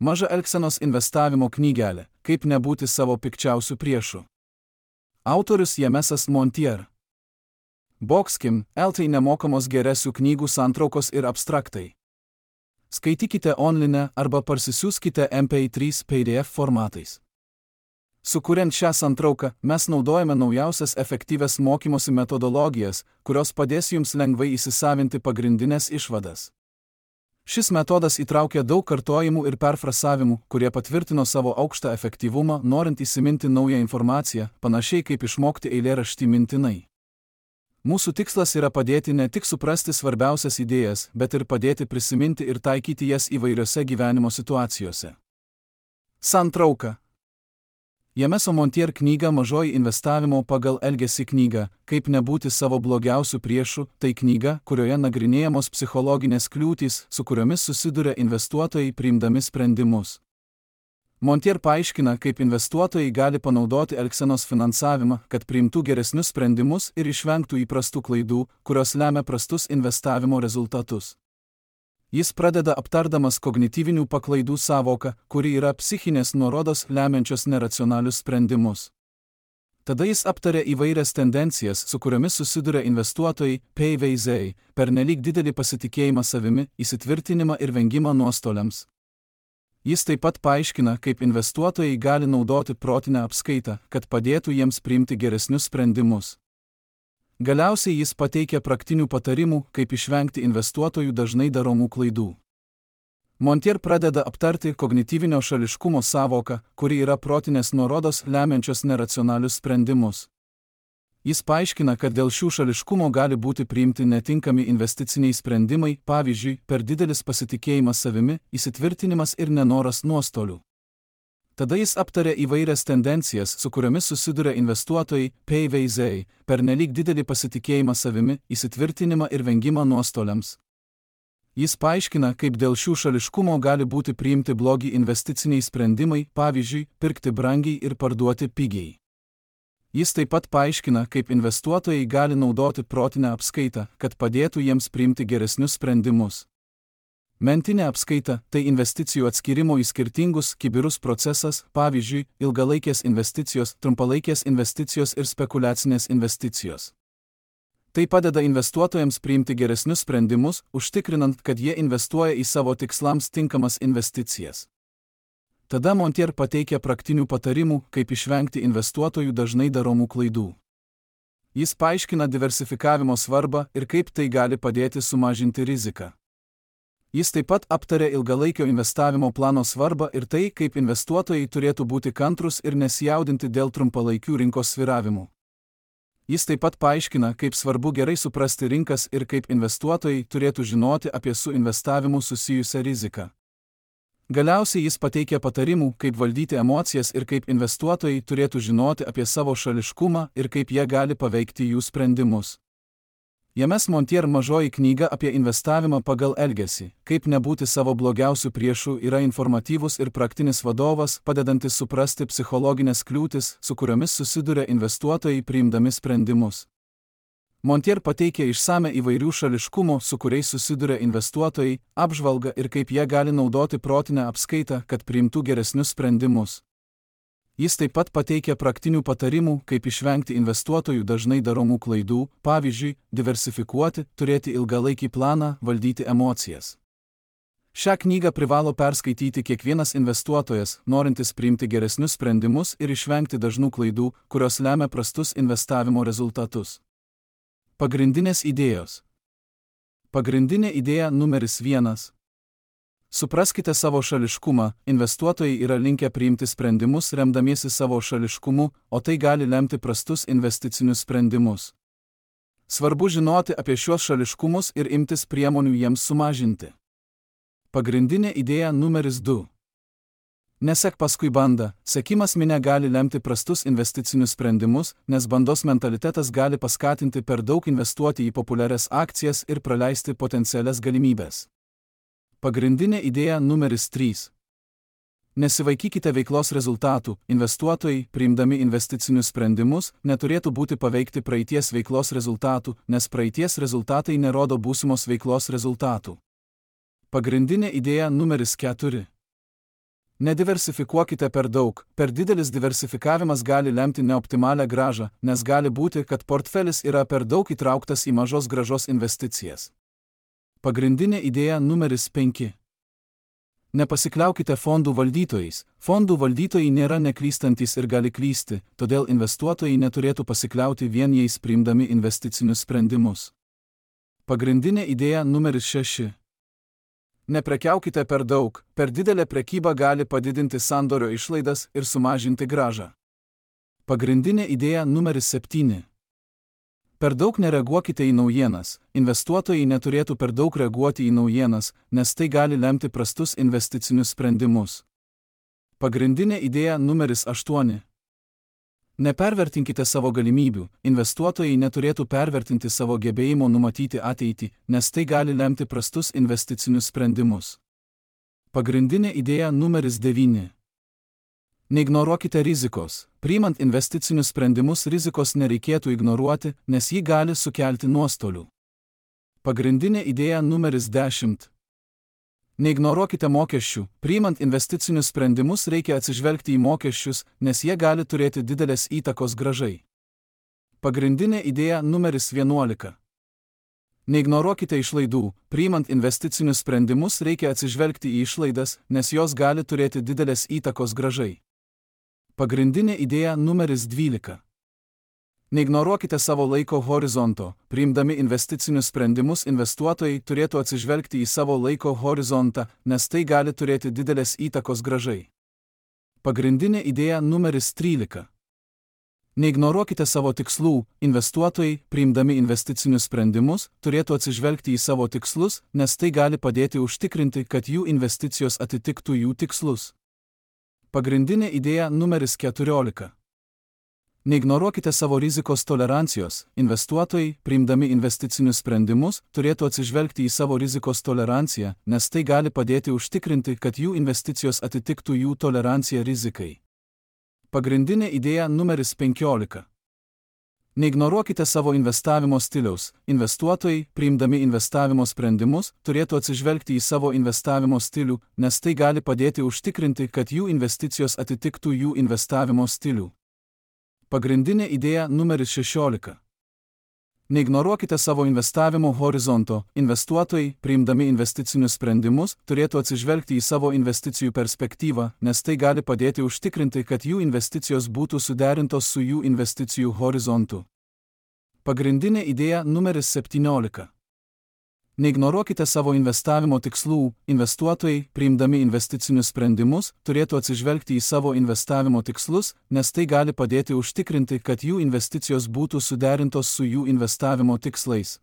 Maža elgsenos investavimo knygelė, kaip nebūti savo pikčiausių priešų. Autorius Jamesas Montier. Boxkim, LT nemokamos geresių knygų santraukos ir abstraktai. Skaitykite online arba parsisiųskite MP3 PDF formatais. Sukuriant šią santrauką, mes naudojame naujausias efektyvias mokymosi metodologijas, kurios padės jums lengvai įsisavinti pagrindinės išvadas. Šis metodas įtraukia daug kartojimų ir perfrasavimų, kurie patvirtino savo aukštą efektyvumą, norint įsiminti naują informaciją, panašiai kaip išmokti eilėraštį mintinai. Mūsų tikslas yra padėti ne tik suprasti svarbiausias idėjas, bet ir padėti prisiminti ir taikyti jas įvairiose gyvenimo situacijose. Santrauka. Jameso Montier knyga Mažoji investavimo pagal elgesį knyga, kaip nebūti savo blogiausių priešų, tai knyga, kurioje nagrinėjamos psichologinės kliūtys, su kuriomis susiduria investuotojai priimdami sprendimus. Montier paaiškina, kaip investuotojai gali panaudoti elgsenos finansavimą, kad priimtų geresnius sprendimus ir išvengtų įprastų klaidų, kurios lemia prastus investavimo rezultatus. Jis pradeda aptardamas kognityvinių paklaidų sąvoką, kuri yra psichinės nuorodos lemiančios neracionalius sprendimus. Tada jis aptarė įvairias tendencijas, su kuriomis susiduria investuotojai, PVZ, pernelyg didelį pasitikėjimą savimi, įsitvirtinimą ir vengimą nuostoliams. Jis taip pat paaiškina, kaip investuotojai gali naudoti protinę apskaitą, kad padėtų jiems priimti geresnius sprendimus. Galiausiai jis pateikia praktinių patarimų, kaip išvengti investuotojų dažnai daromų klaidų. Montier pradeda aptarti kognityvinio šališkumo sąvoką, kuri yra protinės nuorodos lemiančios neracionalius sprendimus. Jis paaiškina, kad dėl šių šališkumo gali būti priimti netinkami investiciniai sprendimai, pavyzdžiui, per didelis pasitikėjimas savimi, įsitvirtinimas ir nenoras nuostolių. Tada jis aptarė įvairias tendencijas, su kuriomis susiduria investuotojai, PVZ, pernelyg didelį pasitikėjimą savimi, įsitvirtinimą ir vengimą nuostoliams. Jis paaiškina, kaip dėl šių šališkumo gali būti priimti blogi investiciniai sprendimai, pavyzdžiui, pirkti brangiai ir parduoti pigiai. Jis taip pat paaiškina, kaip investuotojai gali naudoti protinę apskaitą, kad padėtų jiems priimti geresnius sprendimus. Mentinė apskaita – tai investicijų atskirimo į skirtingus kibirus procesas, pavyzdžiui, ilgalaikės investicijos, trumpalaikės investicijos ir spekuliacinės investicijos. Tai padeda investuotojams priimti geresnius sprendimus, užtikrinant, kad jie investuoja į savo tikslams tinkamas investicijas. Tada Montier pateikia praktinių patarimų, kaip išvengti investuotojų dažnai daromų klaidų. Jis paaiškina diversifikavimo svarbą ir kaip tai gali padėti sumažinti riziką. Jis taip pat aptarė ilgalaikio investavimo plano svarbą ir tai, kaip investuotojai turėtų būti kantrūs ir nesijaudinti dėl trumpalaikių rinkos svyravimų. Jis taip pat paaiškina, kaip svarbu gerai suprasti rinkas ir kaip investuotojai turėtų žinoti apie su investavimu susijusią riziką. Galiausiai jis pateikia patarimų, kaip valdyti emocijas ir kaip investuotojai turėtų žinoti apie savo šališkumą ir kaip jie gali paveikti jų sprendimus. James Montier Mažoji knyga apie investavimą pagal elgesį, kaip nebūti savo blogiausių priešų, yra informatyvus ir praktinis vadovas, padedantis suprasti psichologinės kliūtis, su kuriomis susiduria investuotojai priimdami sprendimus. Montier pateikia išsame įvairių šališkumo, su kuriais susiduria investuotojai, apžvalgą ir kaip jie gali naudoti protinę apskaitą, kad priimtų geresnius sprendimus. Jis taip pat pateikia praktinių patarimų, kaip išvengti investuotojų dažnai daromų klaidų, pavyzdžiui, diversifikuoti, turėti ilgalaikį planą, valdyti emocijas. Šią knygą privalo perskaityti kiekvienas investuotojas, norintis priimti geresnius sprendimus ir išvengti dažnų klaidų, kurios lemia prastus investavimo rezultatus. Pagrindinės idėjos. Pagrindinė idėja numeris 1. Supraskite savo šališkumą, investuotojai yra linkę priimti sprendimus remdamiesi savo šališkumu, o tai gali lemti prastus investicinius sprendimus. Svarbu žinoti apie šiuos šališkumus ir imtis priemonių jiems sumažinti. Pagrindinė idėja numeris 2. Nesek paskui bandą, sekimas minia gali lemti prastus investicinius sprendimus, nes bandos mentalitetas gali paskatinti per daug investuoti į populiarias akcijas ir praleisti potencialias galimybės. Pagrindinė idėja numeris 3. Nesivaikykite veiklos rezultatų, investuotojai, priimdami investicinius sprendimus, neturėtų būti paveikti praeities veiklos rezultatų, nes praeities rezultatai nerodo būsimos veiklos rezultatų. Pagrindinė idėja numeris 4. Nediversifikuokite per daug, per didelis diversifikavimas gali lemti neoptimalią grąžą, nes gali būti, kad portfelis yra per daug įtrauktas į mažos grąžos investicijas. Pagrindinė idėja numeris 5. Nepasikliaukite fondų valdytojais. Fondų valdytojai nėra neklystantis ir gali klysti, todėl investuotojai neturėtų pasikliauti vien jais priimdami investicinius sprendimus. Pagrindinė idėja numeris 6. Neprekiaukite per daug, per didelė prekyba gali padidinti sandorio išlaidas ir sumažinti grąžą. Pagrindinė idėja numeris 7. Per daug nereaguokite į naujienas. Investuotojai neturėtų per daug reaguoti į naujienas, nes tai gali lemti prastus investicinius sprendimus. Pagrindinė idėja numeris 8. Nepervertinkite savo galimybių. Investuotojai neturėtų pervertinti savo gebėjimo numatyti ateitį, nes tai gali lemti prastus investicinius sprendimus. Pagrindinė idėja numeris 9. Neignoruokite rizikos. Priimant investicinius sprendimus rizikos nereikėtų ignoruoti, nes ji gali sukelti nuostolių. Pagrindinė idėja numeris 10. Neignoruokite mokesčių. Priimant investicinius sprendimus reikia atsižvelgti į mokesčius, nes jie gali turėti didelės įtakos grąžai. Pagrindinė idėja numeris 11. Neignoruokite išlaidų. Priimant investicinius sprendimus reikia atsižvelgti į išlaidas, nes jos gali turėti didelės įtakos grąžai. Pagrindinė idėja numeris 12. Neignoruokite savo laiko horizonto. Priimdami investicinius sprendimus investuotojai turėtų atsižvelgti į savo laiko horizontą, nes tai gali turėti didelės įtakos grąžai. Pagrindinė idėja numeris 13. Neignoruokite savo tikslų. Investuotojai, priimdami investicinius sprendimus, turėtų atsižvelgti į savo tikslus, nes tai gali padėti užtikrinti, kad jų investicijos atitiktų jų tikslus. Pagrindinė idėja numeris 14. Neignoruokite savo rizikos tolerancijos. Investuotojai, priimdami investicinius sprendimus, turėtų atsižvelgti į savo rizikos toleranciją, nes tai gali padėti užtikrinti, kad jų investicijos atitiktų jų toleranciją rizikai. Pagrindinė idėja numeris 15. Neignoruokite savo investavimo stiliaus. Investuotojai, priimdami investavimo sprendimus, turėtų atsižvelgti į savo investavimo stilių, nes tai gali padėti užtikrinti, kad jų investicijos atitiktų jų investavimo stilių. Pagrindinė idėja numeris 16. Neignoruokite savo investavimo horizonto. Investuotojai, priimdami investicinius sprendimus, turėtų atsižvelgti į savo investicijų perspektyvą, nes tai gali padėti užtikrinti, kad jų investicijos būtų suderintos su jų investicijų horizontu. Pagrindinė idėja numeris 17. Neignoruokite savo investavimo tikslų. Investuotojai, priimdami investicinius sprendimus, turėtų atsižvelgti į savo investavimo tikslus, nes tai gali padėti užtikrinti, kad jų investicijos būtų suderintos su jų investavimo tikslais.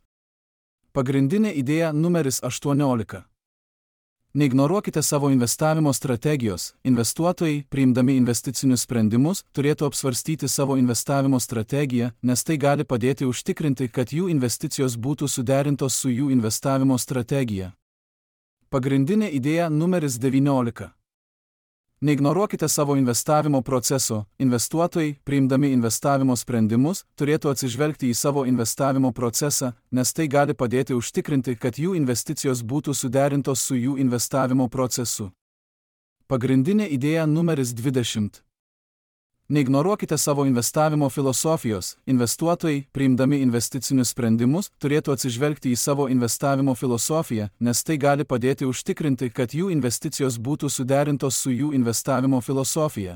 Pagrindinė idėja numeris 18. Neignoruokite savo investavimo strategijos. Investuotojai, priimdami investicinius sprendimus, turėtų apsvarstyti savo investavimo strategiją, nes tai gali padėti užtikrinti, kad jų investicijos būtų suderintos su jų investavimo strategija. Pagrindinė idėja numeris 19. Neignoruokite savo investavimo proceso. Investuotojai, priimdami investavimo sprendimus, turėtų atsižvelgti į savo investavimo procesą, nes tai gali padėti užtikrinti, kad jų investicijos būtų suderintos su jų investavimo procesu. Pagrindinė idėja numeris 20. Neignoruokite savo investavimo filosofijos. Investuotojai, priimdami investicinius sprendimus, turėtų atsižvelgti į savo investavimo filosofiją, nes tai gali padėti užtikrinti, kad jų investicijos būtų suderintos su jų investavimo filosofija.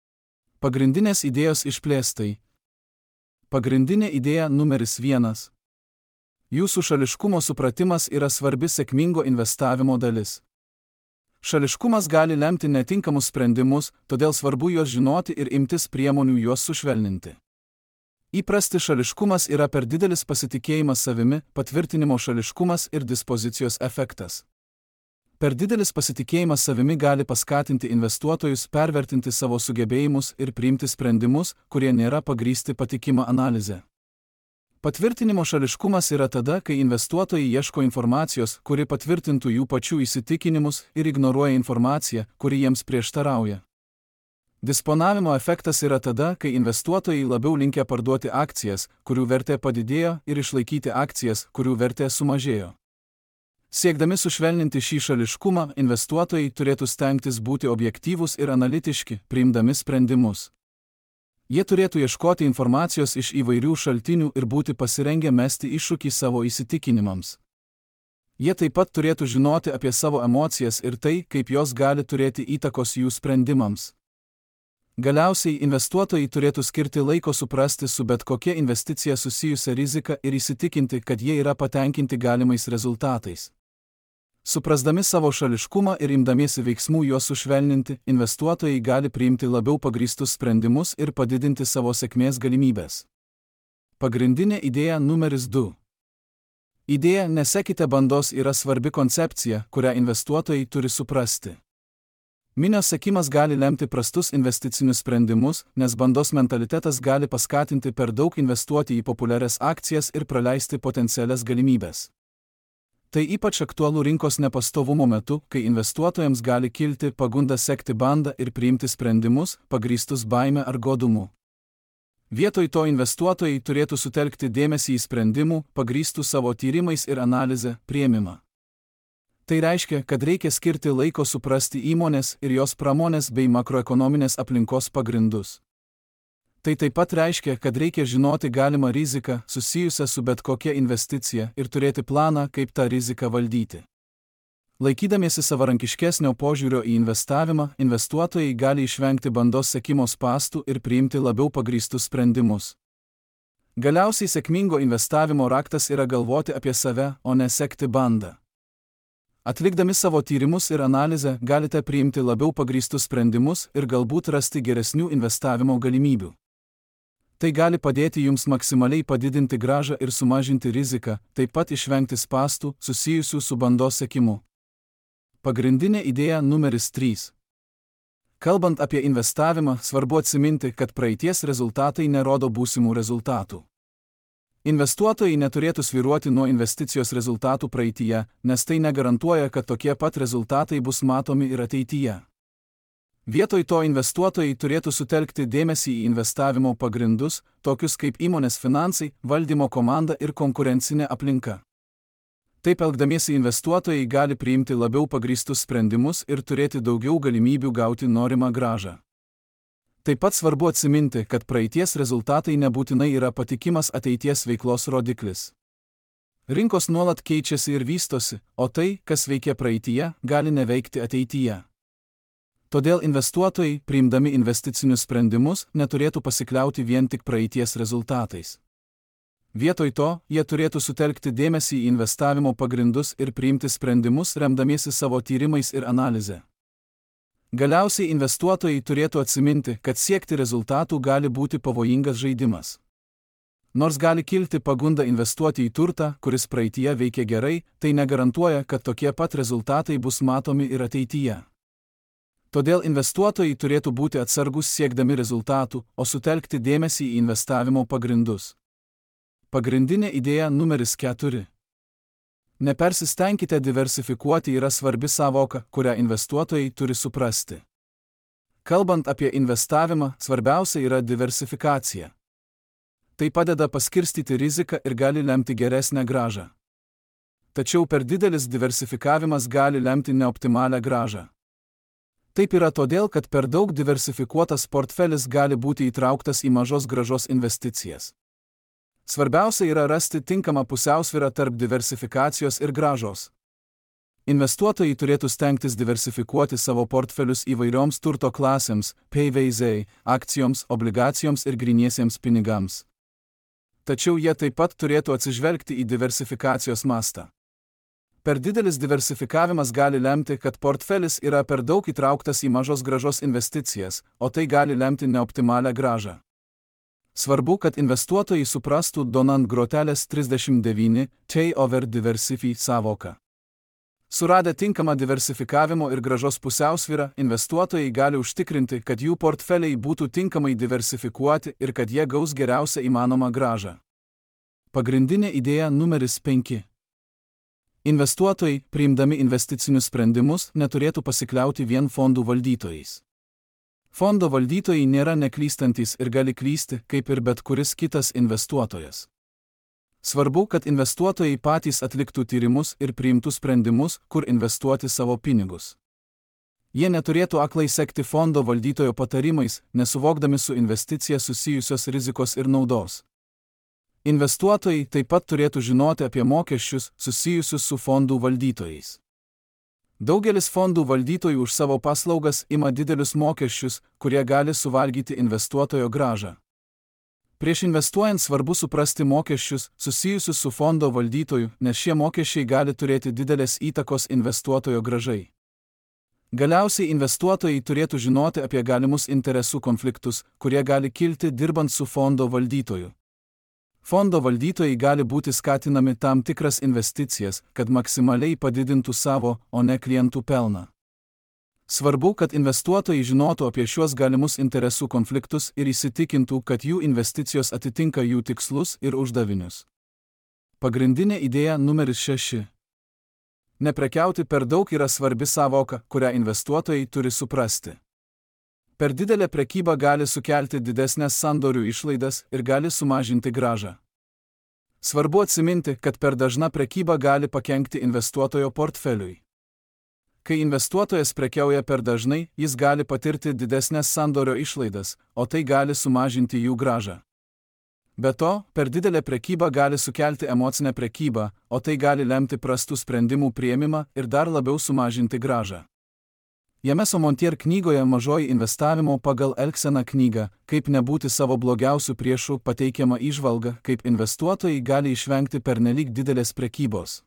Pagrindinės idėjos išplėstai. Pagrindinė idėja numeris 1. Jūsų šališkumo supratimas yra svarbi sėkmingo investavimo dalis. Šališkumas gali lemti netinkamus sprendimus, todėl svarbu juos žinoti ir imtis priemonių juos sušvelninti. Įprasti šališkumas yra per didelis pasitikėjimas savimi, patvirtinimo šališkumas ir dispozicijos efektas. Per didelis pasitikėjimas savimi gali paskatinti investuotojus pervertinti savo sugebėjimus ir priimti sprendimus, kurie nėra pagrįsti patikima analize. Patvirtinimo šališkumas yra tada, kai investuotojai ieško informacijos, kuri patvirtintų jų pačių įsitikinimus ir ignoruoja informaciją, kuri jiems prieštarauja. Disponavimo efektas yra tada, kai investuotojai labiau linkę parduoti akcijas, kurių vertė padidėjo, ir išlaikyti akcijas, kurių vertė sumažėjo. Siekdami sušvelninti šį šališkumą, investuotojai turėtų stengtis būti objektyvūs ir analitiški, priimdami sprendimus. Jie turėtų ieškoti informacijos iš įvairių šaltinių ir būti pasirengę mesti iššūkį savo įsitikinimams. Jie taip pat turėtų žinoti apie savo emocijas ir tai, kaip jos gali turėti įtakos jų sprendimams. Galiausiai investuotojai turėtų skirti laiko suprasti su bet kokia investicija susijusią riziką ir įsitikinti, kad jie yra patenkinti galimais rezultatais. Suprasdami savo šališkumą ir imdamiesi veiksmų juos sušvelninti, investuotojai gali priimti labiau pagrįstus sprendimus ir padidinti savo sėkmės galimybės. Pagrindinė idėja numeris 2. Idėja "nesekite bandos" yra svarbi koncepcija, kurią investuotojai turi suprasti. Minios sekimas gali lemti prastus investicinius sprendimus, nes bandos mentalitetas gali paskatinti per daug investuoti į populiarias akcijas ir praleisti potencialias galimybės. Tai ypač aktualu rinkos nepastovumo metu, kai investuotojams gali kilti pagunda sekti bandą ir priimti sprendimus, pagrįstus baime ar godumu. Vietoj to investuotojai turėtų sutelkti dėmesį į sprendimų, pagrįstų savo tyrimais ir analizę, priėmimą. Tai reiškia, kad reikia skirti laiko suprasti įmonės ir jos pramonės bei makroekonominės aplinkos pagrindus. Tai taip pat reiškia, kad reikia žinoti galimą riziką susijusią su bet kokia investicija ir turėti planą, kaip tą riziką valdyti. Laikydamiesi savarankiškesnio požiūrio į investavimą, investuotojai gali išvengti bandos sekimo spąstų ir priimti labiau pagrįstus sprendimus. Galiausiai sėkmingo investavimo raktas yra galvoti apie save, o ne sekti bandą. Atlikdami savo tyrimus ir analizę, galite priimti labiau pagrįstus sprendimus ir galbūt rasti geresnių investavimo galimybių. Tai gali padėti jums maksimaliai padidinti grąžą ir sumažinti riziką, taip pat išvengti spąstų susijusių su bandos sekimu. Pagrindinė idėja numeris 3. Kalbant apie investavimą, svarbu atsiminti, kad praeities rezultatai nerodo būsimų rezultatų. Investuotojai neturėtų svyruoti nuo investicijos rezultatų praeityje, nes tai negarantuoja, kad tokie pat rezultatai bus matomi ir ateityje. Vietoj to investuotojai turėtų sutelkti dėmesį į investavimo pagrindus, tokius kaip įmonės finansai, valdymo komanda ir konkurencinė aplinka. Taip elgdamiesi investuotojai gali priimti labiau pagrįstus sprendimus ir turėti daugiau galimybių gauti norimą grąžą. Taip pat svarbu atsiminti, kad praeities rezultatai nebūtinai yra patikimas ateities veiklos rodiklis. Rinkos nuolat keičiasi ir vystosi, o tai, kas veikia praeityje, gali neveikti ateityje. Todėl investuotojai, priimdami investicinius sprendimus, neturėtų pasikliauti vien tik praeities rezultatais. Vietoj to, jie turėtų sutelkti dėmesį į investavimo pagrindus ir priimti sprendimus remdamiesi savo tyrimais ir analize. Galiausiai investuotojai turėtų atsiminti, kad siekti rezultatų gali būti pavojingas žaidimas. Nors gali kilti pagunda investuoti į turtą, kuris praeityje veikia gerai, tai negarantuoja, kad tokie pat rezultatai bus matomi ir ateityje. Todėl investuotojai turėtų būti atsargus siekdami rezultatų, o sutelkti dėmesį į investavimo pagrindus. Pagrindinė idėja numeris 4. Nepersistengkite diversifikuoti yra svarbi sąvoka, kurią investuotojai turi suprasti. Kalbant apie investavimą, svarbiausia yra diversifikacija. Tai padeda paskirstyti riziką ir gali lemti geresnę grąžą. Tačiau per didelis diversifikavimas gali lemti neoptimalią grąžą. Taip yra todėl, kad per daug diversifikuotas portfelis gali būti įtrauktas į mažos grąžos investicijas. Svarbiausia yra rasti tinkamą pusiausvyrą tarp diversifikacijos ir grąžos. Investuotojai turėtų stengtis diversifikuoti savo portfelius įvairioms turto klasėms, PVZ, akcijoms, obligacijoms ir gryniesiems pinigams. Tačiau jie taip pat turėtų atsižvelgti į diversifikacijos mastą. Per didelis diversifikavimas gali lemti, kad portfelis yra per daug įtrauktas į mažos grąžos investicijas, o tai gali lemti neoptimalią grąžą. Svarbu, kad investuotojai suprastų Donant grotelės 39 Take over diversify sąvoką. Suradę tinkamą diversifikavimo ir grąžos pusiausvyrą, investuotojai gali užtikrinti, kad jų portfeliai būtų tinkamai diversifikuoti ir kad jie gaus geriausią įmanomą grąžą. Pagrindinė idėja numeris 5. Investuotojai, priimdami investicinius sprendimus, neturėtų pasikliauti vien fondų valdytojais. Fondo valdytojai nėra neklystantis ir gali klysti, kaip ir bet kuris kitas investuotojas. Svarbu, kad investuotojai patys atliktų tyrimus ir priimtų sprendimus, kur investuoti savo pinigus. Jie neturėtų aklai sekti fondo valdytojo patarimais, nesuvokdami su investicija susijusios rizikos ir naudos. Investuotojai taip pat turėtų žinoti apie mokesčius susijusius su fondų valdytojais. Daugelis fondų valdytojų už savo paslaugas ima didelius mokesčius, kurie gali suvalgyti investuotojo grąžą. Prieš investuojant svarbu suprasti mokesčius susijusius su fondo valdytoju, nes šie mokesčiai gali turėti didelės įtakos investuotojo grąžai. Galiausiai investuotojai turėtų žinoti apie galimus interesų konfliktus, kurie gali kilti dirbant su fondo valdytoju. Fondo valdytojai gali būti skatinami tam tikras investicijas, kad maksimaliai padidintų savo, o ne klientų pelną. Svarbu, kad investuotojai žinotų apie šiuos galimus interesų konfliktus ir įsitikintų, kad jų investicijos atitinka jų tikslus ir uždavinius. Pagrindinė idėja numeris 6. Neprekiauti per daug yra svarbi sąvoka, kurią investuotojai turi suprasti. Per didelę prekybą gali sukelti didesnės sandorių išlaidas ir gali sumažinti grąžą. Svarbu atsiminti, kad per dažna prekyba gali pakenkti investuotojo portfeliui. Kai investuotojas prekiauja per dažnai, jis gali patirti didesnės sandorio išlaidas, o tai gali sumažinti jų grąžą. Be to, per didelę prekybą gali sukelti emocinę prekybą, o tai gali lemti prastų sprendimų priėmimą ir dar labiau sumažinti grąžą. Jameso Montier knygoje Mažoji investavimo pagal elgseną knyga, kaip nebūti savo blogiausių priešų, pateikiama įžvalga, kaip investuotojai gali išvengti pernelyg didelės prekybos.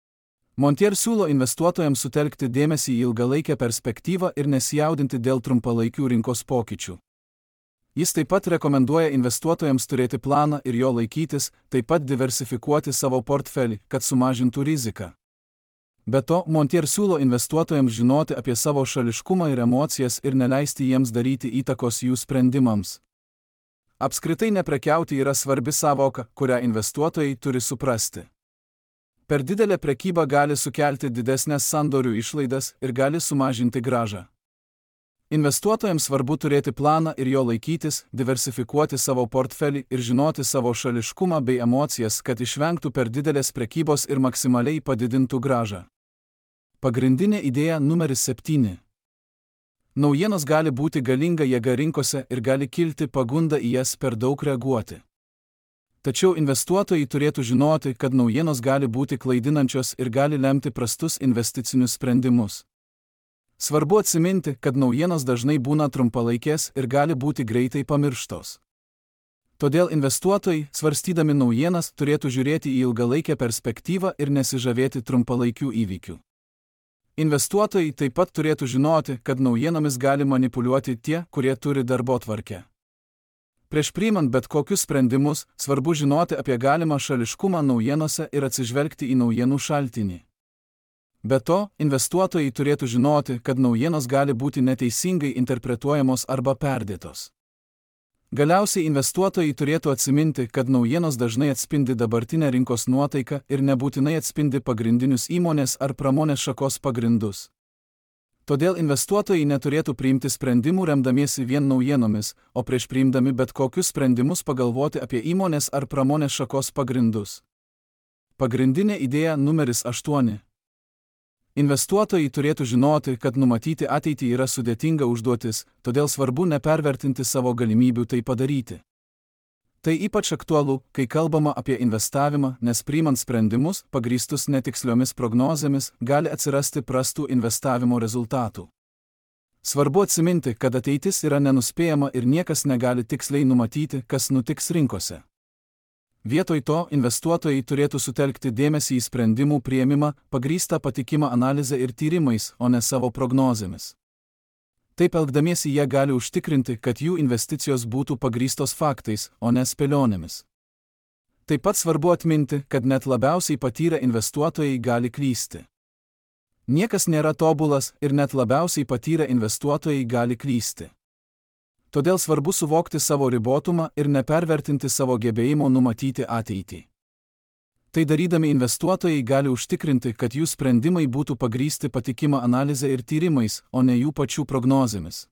Montier siūlo investuotojams sutelkti dėmesį į ilgalaikę perspektyvą ir nesijaudinti dėl trumpalaikių rinkos pokyčių. Jis taip pat rekomenduoja investuotojams turėti planą ir jo laikytis, taip pat diversifikuoti savo portfelį, kad sumažintų riziką. Be to, Montier siūlo investuotojams žinoti apie savo šališkumą ir emocijas ir neleisti jiems daryti įtakos jų sprendimams. Apskritai neprekiauti yra svarbi sąvoka, kurią investuotojai turi suprasti. Per didelę prekybą gali sukelti didesnės sandorių išlaidas ir gali sumažinti grąžą. Investuotojams svarbu turėti planą ir jo laikytis, diversifikuoti savo portfelį ir žinoti savo šališkumą bei emocijas, kad išvengtų per didelės prekybos ir maksimaliai padidintų grąžą. Pagrindinė idėja numeris 7. Naujienos gali būti galinga jėga rinkose ir gali kilti pagunda į jas per daug reaguoti. Tačiau investuotojai turėtų žinoti, kad naujienos gali būti klaidinančios ir gali lemti prastus investicinius sprendimus. Svarbu atsiminti, kad naujienos dažnai būna trumpalaikės ir gali būti greitai pamirštos. Todėl investuotojai, svarstydami naujienas, turėtų žiūrėti į ilgalaikę perspektyvą ir nesižavėti trumpalaikių įvykių. Investuotojai taip pat turėtų žinoti, kad naujienomis gali manipuliuoti tie, kurie turi darbotvarkę. Prieš priimant bet kokius sprendimus, svarbu žinoti apie galimą šališkumą naujienose ir atsižvelgti į naujienų šaltinį. Be to, investuotojai turėtų žinoti, kad naujienos gali būti neteisingai interpretuojamos arba perdėtos. Galiausiai investuotojai turėtų atsiminti, kad naujienos dažnai atspindi dabartinę rinkos nuotaiką ir nebūtinai atspindi pagrindinius įmonės ar pramonės šakos pagrindus. Todėl investuotojai neturėtų priimti sprendimų remdamiesi vien naujienomis, o prieš priimdami bet kokius sprendimus pagalvoti apie įmonės ar pramonės šakos pagrindus. Pagrindinė idėja numeris 8. Investuotojai turėtų žinoti, kad numatyti ateitį yra sudėtinga užduotis, todėl svarbu nepervertinti savo galimybių tai padaryti. Tai ypač aktualu, kai kalbama apie investavimą, nes priimant sprendimus, pagrįstus netiksliomis prognozėmis, gali atsirasti prastų investavimo rezultatų. Svarbu atsiminti, kad ateitis yra nenuspėjama ir niekas negali tiksliai numatyti, kas nutiks rinkose. Vietoj to, investuotojai turėtų sutelkti dėmesį į sprendimų priėmimą, pagrįstą patikimą analizę ir tyrimais, o ne savo prognozėmis. Taip elgdamiesi jie gali užtikrinti, kad jų investicijos būtų pagrįstos faktais, o ne spėlionėmis. Taip pat svarbu atminti, kad net labiausiai patyrę investuotojai gali klysti. Niekas nėra tobulas ir net labiausiai patyrę investuotojai gali klysti. Todėl svarbu suvokti savo ribotumą ir nepervertinti savo gebėjimo numatyti ateitį. Tai darydami investuotojai gali užtikrinti, kad jų sprendimai būtų pagrįsti patikima analize ir tyrimais, o ne jų pačių prognozėmis.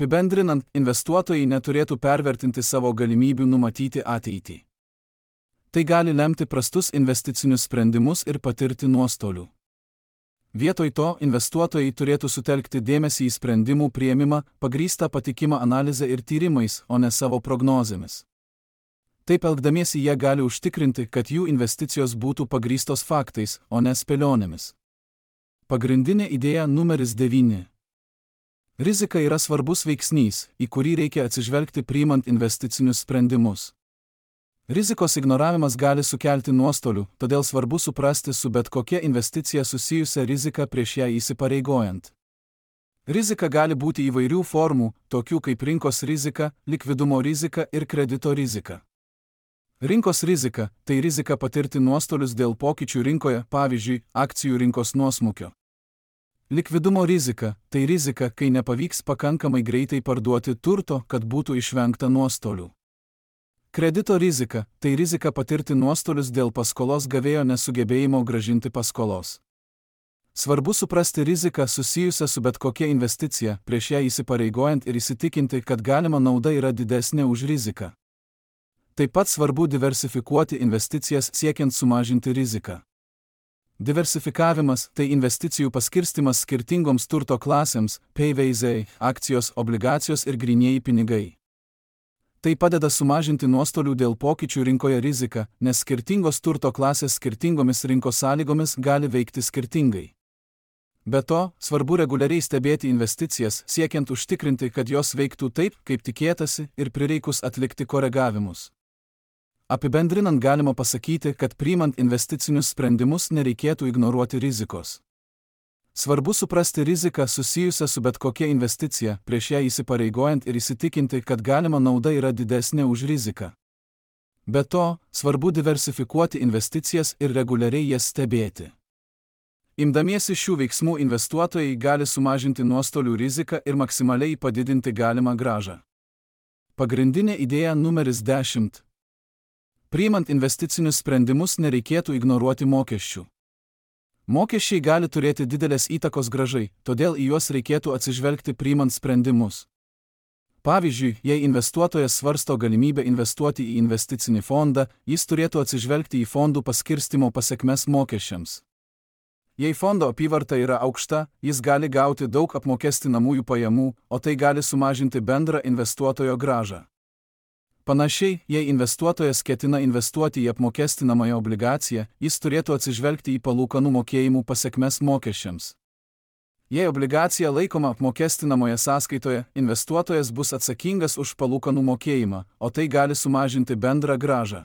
Apibendrinant, investuotojai neturėtų pervertinti savo galimybių numatyti ateitį. Tai gali lemti prastus investicinius sprendimus ir patirti nuostolių. Vietoj to investuotojai turėtų sutelkti dėmesį į sprendimų priėmimą, pagrįstą patikimą analizę ir tyrimais, o ne savo prognozėmis. Taip elgdamiesi jie gali užtikrinti, kad jų investicijos būtų pagrįstos faktais, o ne spėlionėmis. Pagrindinė idėja numeris 9. Rizika yra svarbus veiksnys, į kurį reikia atsižvelgti priimant investicinius sprendimus. Rizikos ignoravimas gali sukelti nuostolių, todėl svarbu suprasti su bet kokia investicija susijusią riziką prieš ją įsipareigojant. Rizika gali būti įvairių formų, tokių kaip rinkos rizika, likvidumo rizika ir kredito rizika. Rinkos rizika – tai rizika patirti nuostolius dėl pokyčių rinkoje, pavyzdžiui, akcijų rinkos nuosmukio. Likvidumo rizika – tai rizika, kai nepavyks pakankamai greitai parduoti turto, kad būtų išvengta nuostolių. Kredito rizika – tai rizika patirti nuostolius dėl paskolos gavėjo nesugebėjimo grąžinti paskolos. Svarbu suprasti riziką susijusią su bet kokia investicija, prieš ją įsipareigojant ir įsitikinti, kad galima nauda yra didesnė už riziką. Taip pat svarbu diversifikuoti investicijas siekiant sumažinti riziką. Diversifikavimas – tai investicijų paskirstimas skirtingoms turto klasėms, PVZ, akcijos, obligacijos ir grynieji pinigai. Tai padeda sumažinti nuostolių dėl pokyčių rinkoje riziką, nes skirtingos turto klasės skirtingomis rinkos sąlygomis gali veikti skirtingai. Be to, svarbu reguliariai stebėti investicijas, siekiant užtikrinti, kad jos veiktų taip, kaip tikėtasi, ir prireikus atlikti koregavimus. Apibendrinant galima pasakyti, kad priimant investicinius sprendimus nereikėtų ignoruoti rizikos. Svarbu suprasti riziką susijusią su bet kokia investicija, prieš ją įsipareigojant ir įsitikinti, kad galima nauda yra didesnė už riziką. Be to, svarbu diversifikuoti investicijas ir reguliariai jas stebėti. Imdamiesi šių veiksmų investuotojai gali sumažinti nuostolių riziką ir maksimaliai padidinti galimą grąžą. Pagrindinė idėja numeris 10. Priimant investicinius sprendimus nereikėtų ignoruoti mokesčių. Mokesčiai gali turėti didelės įtakos grąžai, todėl į juos reikėtų atsižvelgti priimant sprendimus. Pavyzdžiui, jei investuotojas svarsto galimybę investuoti į investicinį fondą, jis turėtų atsižvelgti į fondų paskirstimo pasekmes mokesčiams. Jei fondo apyvarta yra aukšta, jis gali gauti daug apmokestinamųjų pajamų, o tai gali sumažinti bendrą investuotojo grąžą. Panašiai, jei investuotojas ketina investuoti į apmokestinamąją obligaciją, jis turėtų atsižvelgti į palūkanų mokėjimų pasekmes mokesčiams. Jei obligacija laikoma apmokestinamoje sąskaitoje, investuotojas bus atsakingas už palūkanų mokėjimą, o tai gali sumažinti bendrą grąžą.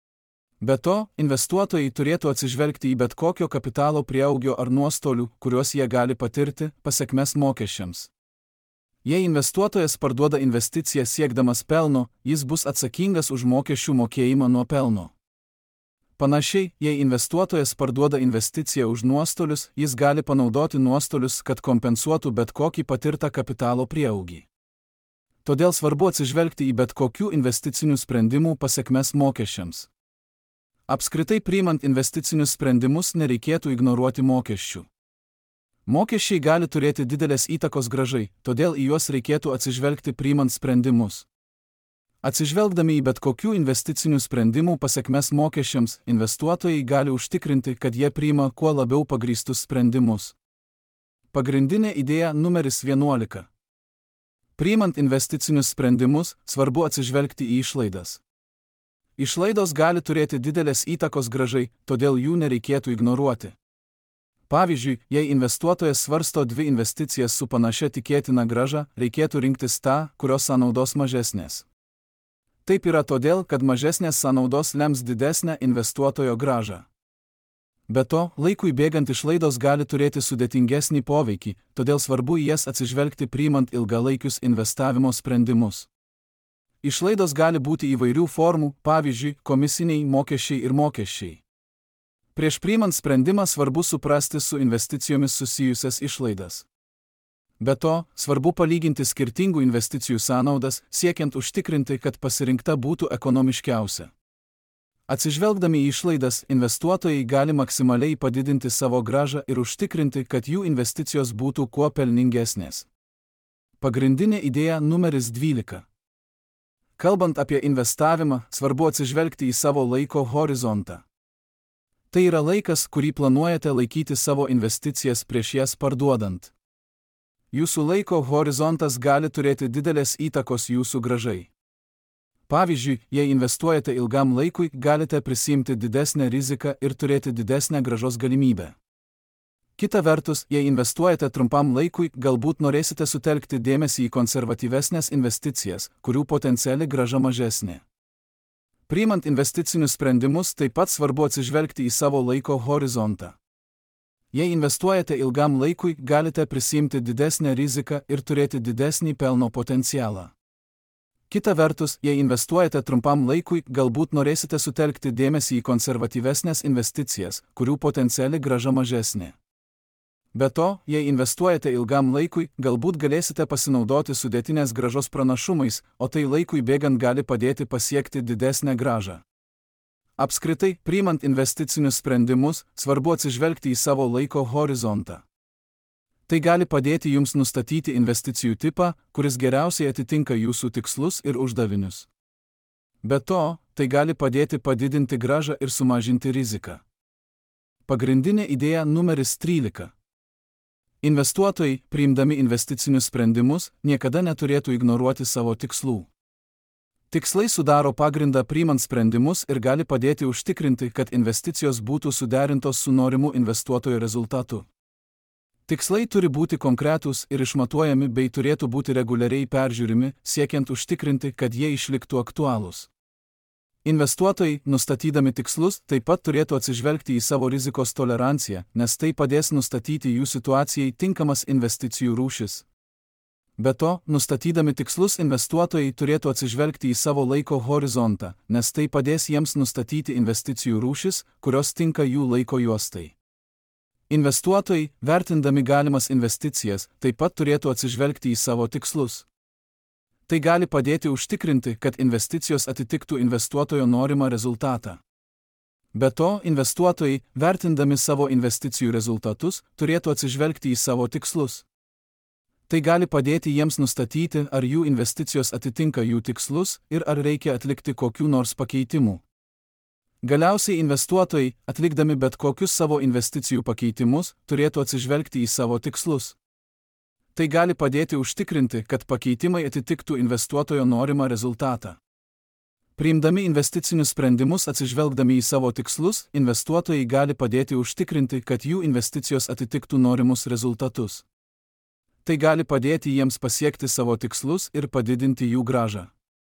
Be to, investuotojai turėtų atsižvelgti į bet kokio kapitalo prieaugio ar nuostolių, kuriuos jie gali patirti, pasekmes mokesčiams. Jei investuotojas parduoda investiciją siekdamas pelno, jis bus atsakingas už mokesčių mokėjimą nuo pelno. Panašiai, jei investuotojas parduoda investiciją už nuostolius, jis gali panaudoti nuostolius, kad kompensuotų bet kokį patirtą kapitalo prieaugį. Todėl svarbu atsižvelgti į bet kokių investicinių sprendimų pasekmes mokesčiams. Apskritai priimant investicinius sprendimus nereikėtų ignoruoti mokesčių. Mokesčiai gali turėti didelės įtakos grąžai, todėl į juos reikėtų atsižvelgti priimant sprendimus. Atsižvelgdami į bet kokių investicinių sprendimų pasekmes mokesčiams, investuotojai gali užtikrinti, kad jie priima kuo labiau pagrįstus sprendimus. Pagrindinė idėja numeris 11. Priimant investicinius sprendimus, svarbu atsižvelgti į išlaidas. Išlaidos gali turėti didelės įtakos grąžai, todėl jų nereikėtų ignoruoti. Pavyzdžiui, jei investuotojas svarsto dvi investicijas su panašia tikėtina grąža, reikėtų rinktis tą, kurios sąnaudos mažesnės. Taip yra todėl, kad mažesnės sąnaudos lems didesnę investuotojo grąžą. Be to, laikui bėgant išlaidos gali turėti sudėtingesnį poveikį, todėl svarbu į jas atsižvelgti priimant ilgalaikius investavimo sprendimus. Išlaidos gali būti įvairių formų, pavyzdžiui, komisiniai, mokesčiai ir mokesčiai. Prieš priimant sprendimą svarbu suprasti su investicijomis susijusias išlaidas. Be to, svarbu palyginti skirtingų investicijų sąnaudas, siekiant užtikrinti, kad pasirinkta būtų ekonomiškiausia. Atsižvelgdami į išlaidas, investuotojai gali maksimaliai padidinti savo grąžą ir užtikrinti, kad jų investicijos būtų kuo pelningesnės. Pagrindinė idėja numeris 12. Kalbant apie investavimą, svarbu atsižvelgti į savo laiko horizontą. Tai yra laikas, kurį planuojate laikyti savo investicijas prieš jas parduodant. Jūsų laiko horizontas gali turėti didelės įtakos jūsų grąžai. Pavyzdžiui, jei investuojate ilgam laikui, galite prisiimti didesnę riziką ir turėti didesnę grąžos galimybę. Kita vertus, jei investuojate trumpam laikui, galbūt norėsite sutelkti dėmesį į konservatyvesnės investicijas, kurių potenciali grąža mažesnė. Priimant investicinius sprendimus, taip pat svarbu atsižvelgti į savo laiko horizontą. Jei investuojate ilgam laikui, galite prisiimti didesnę riziką ir turėti didesnį pelno potencialą. Kita vertus, jei investuojate trumpam laikui, galbūt norėsite sutelkti dėmesį į konservatyvesnės investicijas, kurių potenciali grąža mažesnė. Be to, jei investuojate ilgam laikui, galbūt galėsite pasinaudoti sudėtinės grąžos pranašumais, o tai laikui bėgant gali padėti pasiekti didesnę grąžą. Apskritai, priimant investicinius sprendimus, svarbu atsižvelgti į savo laiko horizontą. Tai gali padėti jums nustatyti investicijų tipą, kuris geriausiai atitinka jūsų tikslus ir uždavinius. Be to, tai gali padėti padidinti grąžą ir sumažinti riziką. Pagrindinė idėja numeris 13. Investuotojai, priimdami investicinius sprendimus, niekada neturėtų ignoruoti savo tikslų. Tikslai sudaro pagrindą priimant sprendimus ir gali padėti užtikrinti, kad investicijos būtų suderintos su norimu investuotojo rezultatu. Tikslai turi būti konkretūs ir išmatuojami bei turėtų būti reguliariai peržiūrimi, siekiant užtikrinti, kad jie išliktų aktualūs. Investuotojai, nustatydami tikslus, taip pat turėtų atsižvelgti į savo rizikos toleranciją, nes tai padės nustatyti jų situacijai tinkamas investicijų rūšis. Be to, nustatydami tikslus, investuotojai turėtų atsižvelgti į savo laiko horizontą, nes tai padės jiems nustatyti investicijų rūšis, kurios tinka jų laiko juostai. Investuotojai, vertindami galimas investicijas, taip pat turėtų atsižvelgti į savo tikslus. Tai gali padėti užtikrinti, kad investicijos atitiktų investuotojo norimą rezultatą. Be to, investuotojai, vertindami savo investicijų rezultatus, turėtų atsižvelgti į savo tikslus. Tai gali padėti jiems nustatyti, ar jų investicijos atitinka jų tikslus ir ar reikia atlikti kokių nors pakeitimų. Galiausiai investuotojai, atlikdami bet kokius savo investicijų pakeitimus, turėtų atsižvelgti į savo tikslus. Tai gali padėti užtikrinti, kad pakeitimai atitiktų investuotojo norimą rezultatą. Priimdami investicinius sprendimus atsižvelgdami į savo tikslus, investuotojai gali padėti užtikrinti, kad jų investicijos atitiktų norimus rezultatus. Tai gali padėti jiems pasiekti savo tikslus ir padidinti jų grąžą.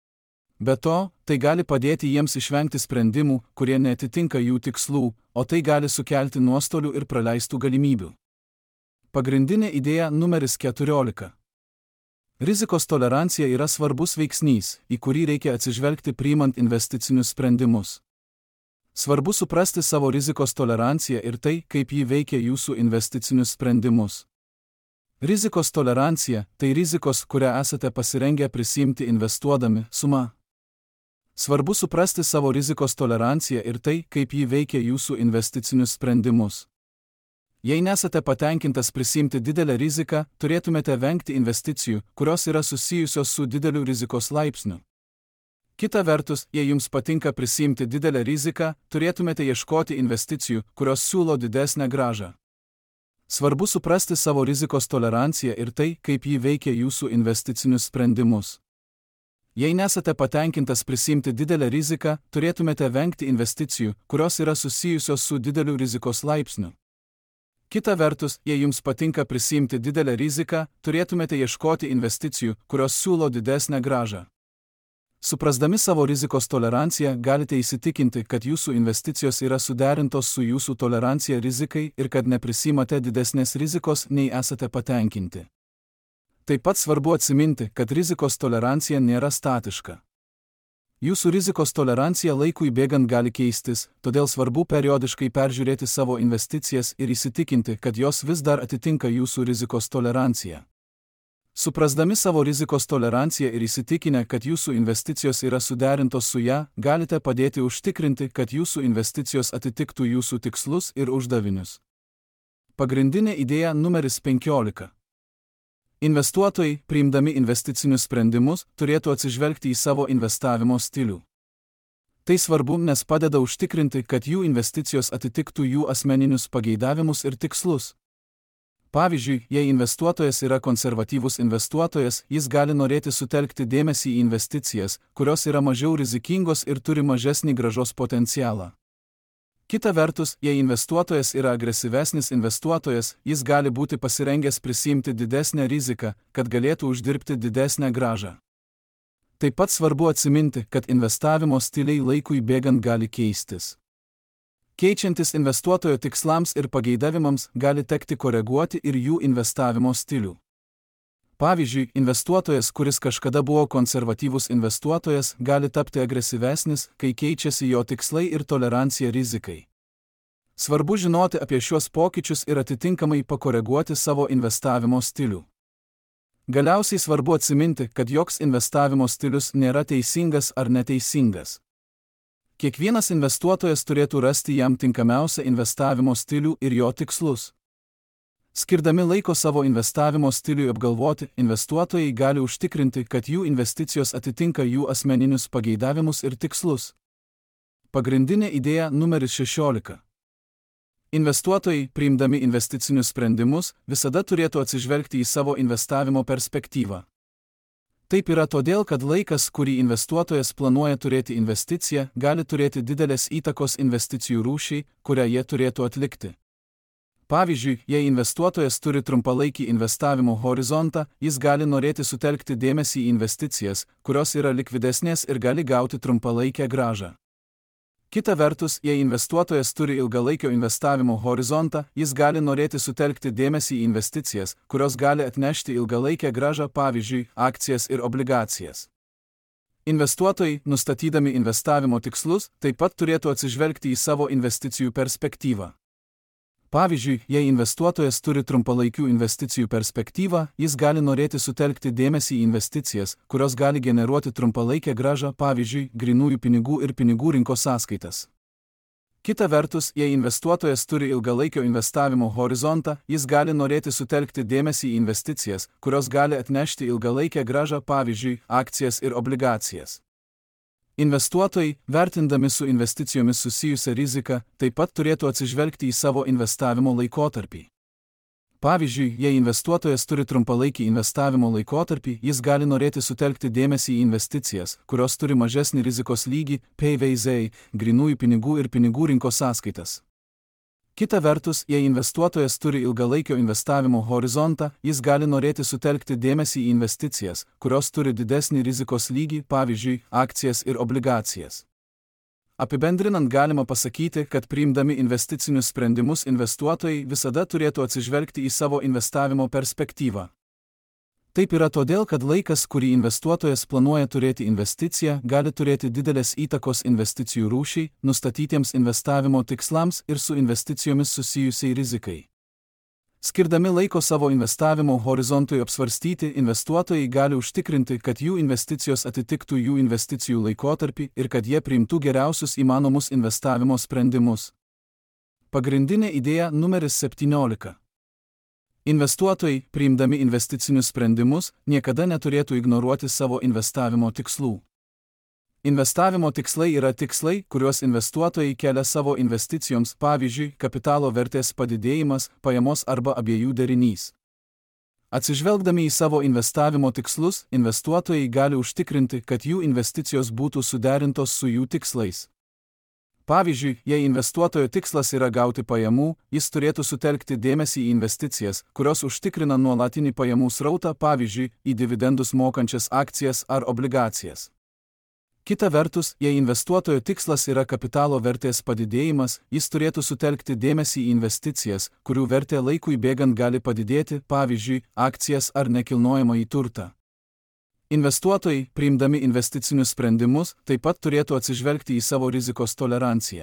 Be to, tai gali padėti jiems išvengti sprendimų, kurie neatitinka jų tikslų, o tai gali sukelti nuostolių ir praleistų galimybių. Pagrindinė idėja numeris 14. Rizikos tolerancija yra svarbus veiksnys, į kurį reikia atsižvelgti priimant investicinius sprendimus. Svarbu suprasti savo rizikos toleranciją ir tai, kaip ji veikia jūsų investicinius sprendimus. Rizikos tolerancija – tai rizikos, kurią esate pasirengę prisiimti investuodami, suma. Svarbu suprasti savo rizikos toleranciją ir tai, kaip ji veikia jūsų investicinius sprendimus. Jei nesate patenkintas prisiimti didelę riziką, turėtumėte vengti investicijų, kurios yra susijusios su dideliu rizikos laipsniu. Kita vertus, jei jums patinka prisiimti didelę riziką, turėtumėte ieškoti investicijų, kurios siūlo didesnę grąžą. Svarbu suprasti savo rizikos toleranciją ir tai, kaip ji veikia jūsų investicinius sprendimus. Jei nesate patenkintas prisiimti didelę riziką, turėtumėte vengti investicijų, kurios yra susijusios su dideliu rizikos laipsniu. Kita vertus, jei jums patinka prisiimti didelę riziką, turėtumėte ieškoti investicijų, kurios siūlo didesnę grąžą. Suprasdami savo rizikos toleranciją, galite įsitikinti, kad jūsų investicijos yra suderintos su jūsų tolerancija rizikai ir kad neprisimate didesnės rizikos, nei esate patenkinti. Taip pat svarbu atsiminti, kad rizikos tolerancija nėra statiška. Jūsų rizikos tolerancija laikui bėgant gali keistis, todėl svarbu periodiškai peržiūrėti savo investicijas ir įsitikinti, kad jos vis dar atitinka jūsų rizikos toleranciją. Suprasdami savo rizikos toleranciją ir įsitikinę, kad jūsų investicijos yra suderintos su ją, galite padėti užtikrinti, kad jūsų investicijos atitiktų jūsų tikslus ir uždavinius. Pagrindinė idėja numeris 15. Investuotojai, priimdami investicinius sprendimus, turėtų atsižvelgti į savo investavimo stilių. Tai svarbu, nes padeda užtikrinti, kad jų investicijos atitiktų jų asmeninius pageidavimus ir tikslus. Pavyzdžiui, jei investuotojas yra konservatyvus investuotojas, jis gali norėti sutelkti dėmesį į investicijas, kurios yra mažiau rizikingos ir turi mažesnį grąžos potencialą. Kita vertus, jei investuotojas yra agresyvesnis investuotojas, jis gali būti pasirengęs prisiimti didesnę riziką, kad galėtų uždirbti didesnę grąžą. Taip pat svarbu atsiminti, kad investavimo stiliai laikui bėgant gali keistis. Keičiantis investuotojo tikslams ir pageidavimams gali tekti koreguoti ir jų investavimo stilių. Pavyzdžiui, investuotojas, kuris kažkada buvo konservatyvus investuotojas, gali tapti agresyvesnis, kai keičiasi jo tikslai ir tolerancija rizikai. Svarbu žinoti apie šiuos pokyčius ir atitinkamai pakoreguoti savo investavimo stilių. Galiausiai svarbu atsiminti, kad joks investavimo stilius nėra teisingas ar neteisingas. Kiekvienas investuotojas turėtų rasti jam tinkamiausią investavimo stilių ir jo tikslus. Skirdami laiko savo investavimo stiliui apgalvoti, investuotojai gali užtikrinti, kad jų investicijos atitinka jų asmeninius pageidavimus ir tikslus. Pagrindinė idėja numeris 16. Investuotojai, priimdami investicinius sprendimus, visada turėtų atsižvelgti į savo investavimo perspektyvą. Taip yra todėl, kad laikas, kurį investuotojas planuoja turėti investiciją, gali turėti didelės įtakos investicijų rūšiai, kurią jie turėtų atlikti. Pavyzdžiui, jei investuotojas turi trumpalaikį investavimo horizontą, jis gali norėti sutelkti dėmesį į investicijas, kurios yra likvidesnės ir gali gauti trumpalaikę grąžą. Kita vertus, jei investuotojas turi ilgalaikio investavimo horizontą, jis gali norėti sutelkti dėmesį į investicijas, kurios gali atnešti ilgalaikę grąžą, pavyzdžiui, akcijas ir obligacijas. Investuotojai, nustatydami investavimo tikslus, taip pat turėtų atsižvelgti į savo investicijų perspektyvą. Pavyzdžiui, jei investuotojas turi trumpalaikių investicijų perspektyvą, jis gali norėti sutelkti dėmesį į investicijas, kurios gali generuoti trumpalaikę grąžą, pavyzdžiui, grynųjų pinigų ir pinigų rinkos sąskaitas. Kita vertus, jei investuotojas turi ilgalaikio investavimo horizontą, jis gali norėti sutelkti dėmesį į investicijas, kurios gali atnešti ilgalaikę grąžą, pavyzdžiui, akcijas ir obligacijas. Investuotojai, vertindami su investicijomis susijusią riziką, taip pat turėtų atsižvelgti į savo investavimo laikotarpį. Pavyzdžiui, jei investuotojas turi trumpalaikį investavimo laikotarpį, jis gali norėti sutelkti dėmesį į investicijas, kurios turi mažesnį rizikos lygį, PVZ, grynųjų pinigų ir pinigų rinkos sąskaitas. Kita vertus, jei investuotojas turi ilgalaikio investavimo horizontą, jis gali norėti sutelkti dėmesį į investicijas, kurios turi didesnį rizikos lygį, pavyzdžiui, akcijas ir obligacijas. Apibendrinant galima pasakyti, kad priimdami investicinius sprendimus investuotojai visada turėtų atsižvelgti į savo investavimo perspektyvą. Taip yra todėl, kad laikas, kurį investuotojas planuoja turėti investiciją, gali turėti didelės įtakos investicijų rūšiai, nustatytiems investavimo tikslams ir su investicijomis susijusiai rizikai. Skirdami laiko savo investavimo horizontui apsvarstyti, investuotojai gali užtikrinti, kad jų investicijos atitiktų jų investicijų laikotarpį ir kad jie priimtų geriausius įmanomus investavimo sprendimus. Pagrindinė idėja numeris 17. Investuotojai, priimdami investicinius sprendimus, niekada neturėtų ignoruoti savo investavimo tikslų. Investavimo tikslai yra tikslai, kuriuos investuotojai kelia savo investicijoms, pavyzdžiui, kapitalo vertės padidėjimas, pajamos arba abiejų derinys. Atsižvelgdami į savo investavimo tikslus, investuotojai gali užtikrinti, kad jų investicijos būtų suderintos su jų tikslais. Pavyzdžiui, jei investuotojo tikslas yra gauti pajamų, jis turėtų sutelkti dėmesį į investicijas, kurios užtikrina nuolatinį pajamų srautą, pavyzdžiui, į dividendus mokančias akcijas ar obligacijas. Kita vertus, jei investuotojo tikslas yra kapitalo vertės padidėjimas, jis turėtų sutelkti dėmesį į investicijas, kurių vertė laikui bėgant gali padidėti, pavyzdžiui, akcijas ar nekilnojamąjį turtą. Investuotojai, priimdami investicinius sprendimus, taip pat turėtų atsižvelgti į savo rizikos toleranciją.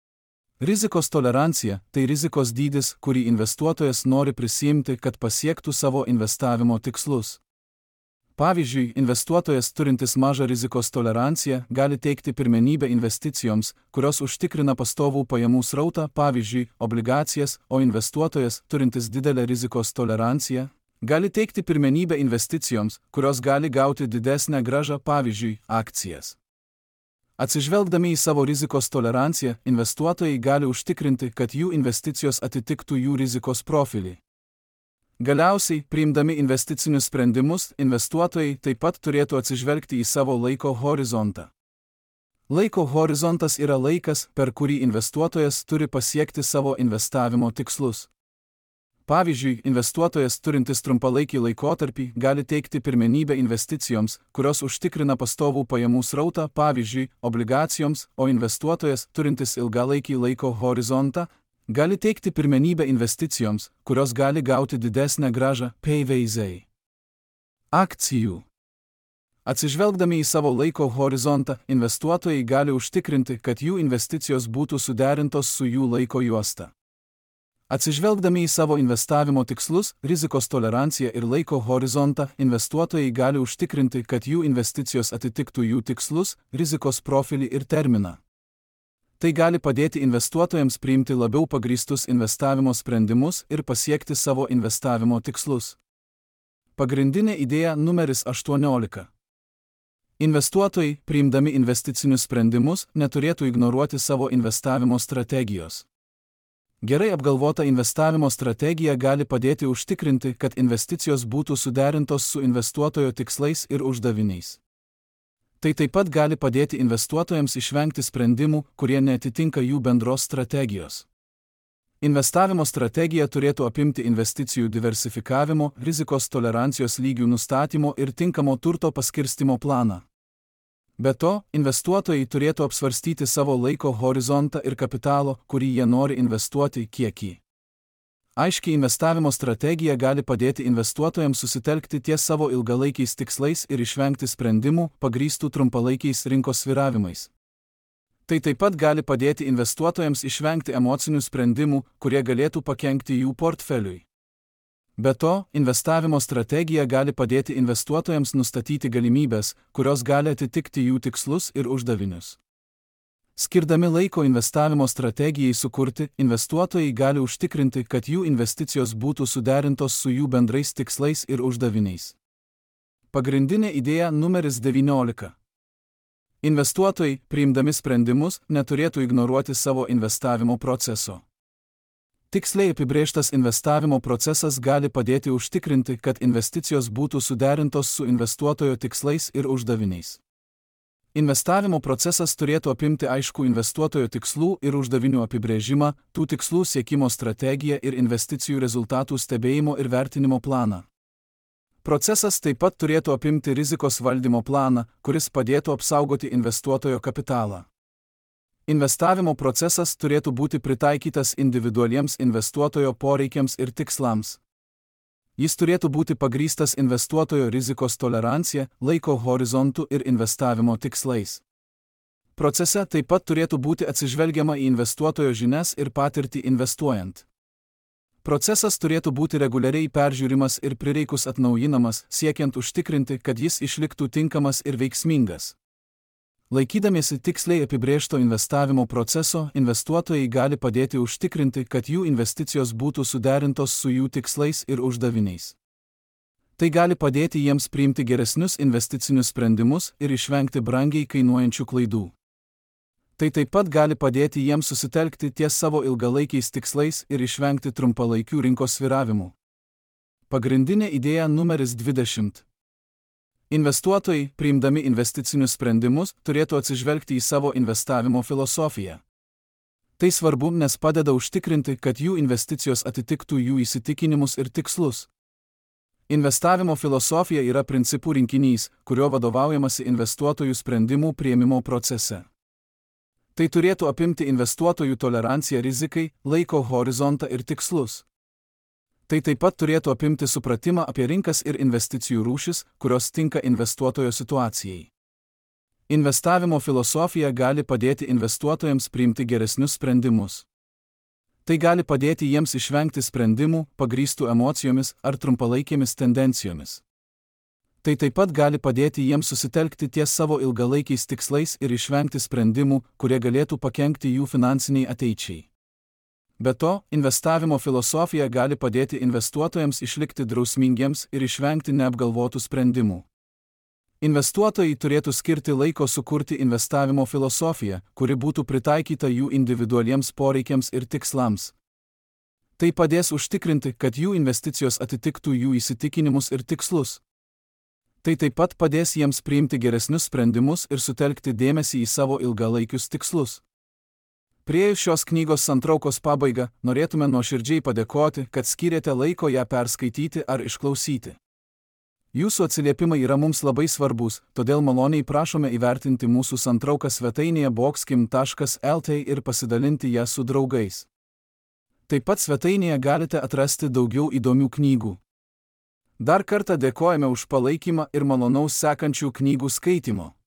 Rizikos tolerancija – tai rizikos dydis, kurį investuotojas nori prisiimti, kad pasiektų savo investavimo tikslus. Pavyzdžiui, investuotojas turintis mažą rizikos toleranciją gali teikti pirmenybę investicijoms, kurios užtikrina pastovų pajamų srautą, pavyzdžiui, obligacijas, o investuotojas, turintis didelę rizikos toleranciją, Gali teikti pirmenybę investicijoms, kurios gali gauti didesnę grąžą, pavyzdžiui, akcijas. Atsižvelgdami į savo rizikos toleranciją, investuotojai gali užtikrinti, kad jų investicijos atitiktų jų rizikos profilį. Galiausiai, priimdami investicinius sprendimus, investuotojai taip pat turėtų atsižvelgti į savo laiko horizontą. Laiko horizontas yra laikas, per kurį investuotojas turi pasiekti savo investavimo tikslus. Pavyzdžiui, investuotojas turintis trumpalaikį laikotarpį gali teikti pirmenybę investicijoms, kurios užtikrina pastovų pajamų srautą, pavyzdžiui, obligacijoms, o investuotojas turintis ilgalaikį laiko horizontą gali teikti pirmenybę investicijoms, kurios gali gauti didesnę grąžą, PVZ. Akcijų. Atsižvelgdami į savo laiko horizontą, investuotojai gali užtikrinti, kad jų investicijos būtų suderintos su jų laiko juosta. Atsižvelgdami į savo investavimo tikslus, rizikos toleranciją ir laiko horizontą, investuotojai gali užtikrinti, kad jų investicijos atitiktų jų tikslus, rizikos profilį ir terminą. Tai gali padėti investuotojams priimti labiau pagrįstus investavimo sprendimus ir pasiekti savo investavimo tikslus. Pagrindinė idėja numeris 18. Investuotojai, priimdami investicinius sprendimus, neturėtų ignoruoti savo investavimo strategijos. Gerai apgalvota investavimo strategija gali padėti užtikrinti, kad investicijos būtų suderintos su investuotojo tikslais ir uždaviniais. Tai taip pat gali padėti investuotojams išvengti sprendimų, kurie neatitinka jų bendros strategijos. Investavimo strategija turėtų apimti investicijų diversifikavimo, rizikos tolerancijos lygių nustatymo ir tinkamo turto paskirstymo planą. Be to, investuotojai turėtų apsvarstyti savo laiko horizontą ir kapitalo, kurį jie nori investuoti, kiekį. Aiški investavimo strategija gali padėti investuotojams susitelkti ties savo ilgalaikiais tikslais ir išvengti sprendimų, pagrįstų trumpalaikiais rinkos svyravimais. Tai taip pat gali padėti investuotojams išvengti emocinių sprendimų, kurie galėtų pakenkti jų portfeliui. Be to, investavimo strategija gali padėti investuotojams nustatyti galimybės, kurios gali atitikti jų tikslus ir uždavinius. Skirdami laiko investavimo strategijai sukurti, investuotojai gali užtikrinti, kad jų investicijos būtų suderintos su jų bendrais tikslais ir uždaviniais. Pagrindinė idėja numeris 19. Investuotojai, priimdami sprendimus, neturėtų ignoruoti savo investavimo proceso. Tiksliai apibrėžtas investavimo procesas gali padėti užtikrinti, kad investicijos būtų suderintos su investuotojo tikslais ir uždaviniais. Investavimo procesas turėtų apimti aiškų investuotojo tikslų ir uždavinių apibrėžimą, tų tikslų siekimo strategiją ir investicijų rezultatų stebėjimo ir vertinimo planą. Procesas taip pat turėtų apimti rizikos valdymo planą, kuris padėtų apsaugoti investuotojo kapitalą. Investavimo procesas turėtų būti pritaikytas individualiems investuotojo poreikiams ir tikslams. Jis turėtų būti pagrįstas investuotojo rizikos tolerancija, laiko horizontu ir investavimo tikslais. Procese taip pat turėtų būti atsižvelgiama į investuotojo žinias ir patirtį investuojant. Procesas turėtų būti reguliariai peržiūrimas ir prireikus atnaujinamas, siekiant užtikrinti, kad jis išliktų tinkamas ir veiksmingas. Laikydamiesi tiksliai apibrėžto investavimo proceso, investuotojai gali padėti užtikrinti, kad jų investicijos būtų suderintos su jų tikslais ir uždaviniais. Tai gali padėti jiems priimti geresnius investicinius sprendimus ir išvengti brangiai kainuojančių klaidų. Tai taip pat gali padėti jiems susitelkti ties savo ilgalaikiais tikslais ir išvengti trumpalaikių rinkos svyravimų. Pagrindinė idėja numeris 20. Investuotojai, priimdami investicinius sprendimus, turėtų atsižvelgti į savo investavimo filosofiją. Tai svarbu, nes padeda užtikrinti, kad jų investicijos atitiktų jų įsitikinimus ir tikslus. Investavimo filosofija yra principų rinkinys, kurio vadovaujamasi investuotojų sprendimų priėmimo procese. Tai turėtų apimti investuotojų toleranciją rizikai, laiko horizontą ir tikslus. Tai taip pat turėtų apimti supratimą apie rinkas ir investicijų rūšis, kurios tinka investuotojo situacijai. Investavimo filosofija gali padėti investuotojams priimti geresnius sprendimus. Tai gali padėti jiems išvengti sprendimų, pagrįstų emocijomis ar trumpalaikėmis tendencijomis. Tai taip pat gali padėti jiems susitelkti ties savo ilgalaikiais tikslais ir išvengti sprendimų, kurie galėtų pakenkti jų finansiniai ateičiai. Be to, investavimo filosofija gali padėti investuotojams išlikti drausmingiems ir išvengti neapgalvotų sprendimų. Investuotojai turėtų skirti laiko sukurti investavimo filosofiją, kuri būtų pritaikyta jų individualiems poreikiams ir tikslams. Tai padės užtikrinti, kad jų investicijos atitiktų jų įsitikinimus ir tikslus. Tai taip pat padės jiems priimti geresnius sprendimus ir sutelkti dėmesį į savo ilgalaikius tikslus. Priėjus šios knygos santraukos pabaigą, norėtume nuoširdžiai padėkoti, kad skyrėte laiko ją perskaityti ar išklausyti. Jūsų atsiliepimai yra mums labai svarbus, todėl maloniai prašome įvertinti mūsų santrauką svetainėje boxkim.lt ir pasidalinti ją su draugais. Taip pat svetainėje galite atrasti daugiau įdomių knygų. Dar kartą dėkojame už palaikymą ir malonaus sekančių knygų skaitymo.